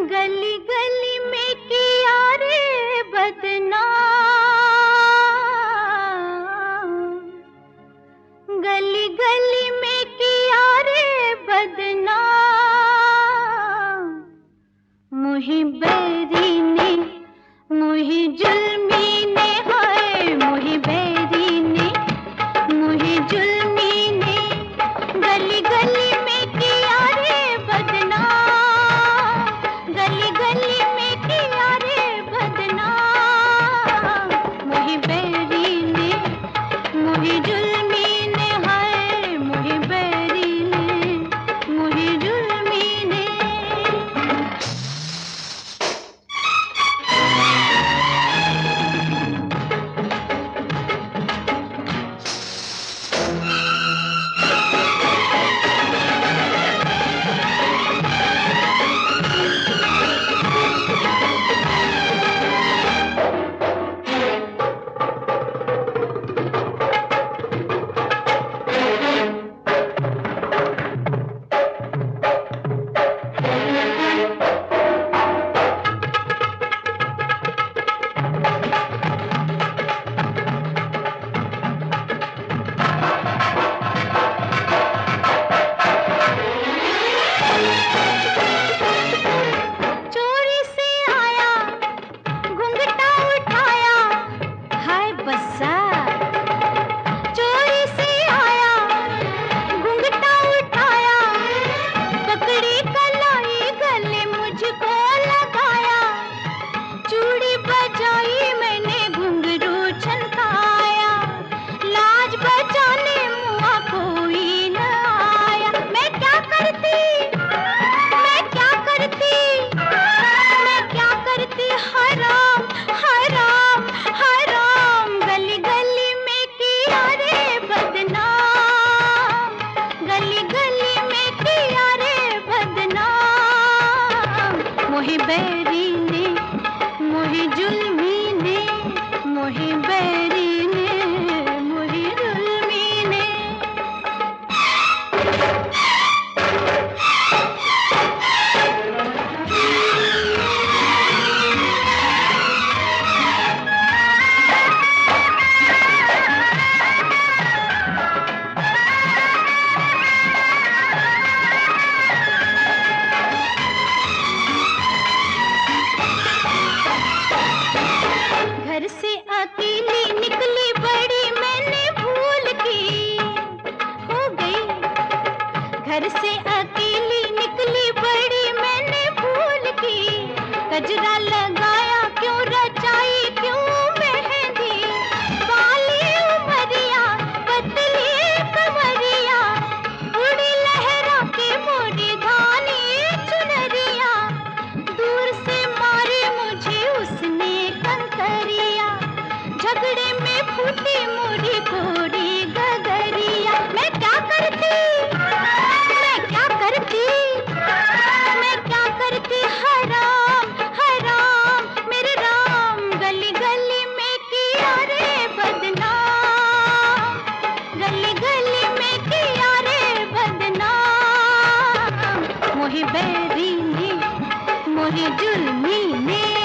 गली गली में किया रे बदनाम, गली गली में किया रे बदनाम। मुही बैरी ने, मुही जुल्मी ने, हाय मुही बैरी ने, मुही जुल्मी ने, गली गली में किया रे बदनाम, गली गली में किया रे बदनाम। मुही बैरी ने, मुही जुल्मी ने, हाय मुही बैरी ने, मुही जुल्मी ने। मुही बैरी ने, मुही जुल्मी ने, मुही बैरी ने, मुही जुल्मी ने। घर से अकेली निकली बड़ी मैंने भूल की हो गई, घर से अकेली निकली बड़ी मैंने भूल की। गजरा लगाया क्यों, रचाई क्यों मेहंदी, बाली उमरिया पतली कमरिया, उड़ी लहरा के मोरी धानी चुनरिया। दूर से मारे मुझे उसने कंकरिया, झगड़े में फूटी मोरी गोरी गगरिया। मैं क्या करती, मैं क्या करती, मैं क्या करती, हराम हराम मेरे राम। गली गली में किया रे बदनाम, गली गली में किया रे बदनाम। मुही बैरी ने, मुही जुल्मी ने।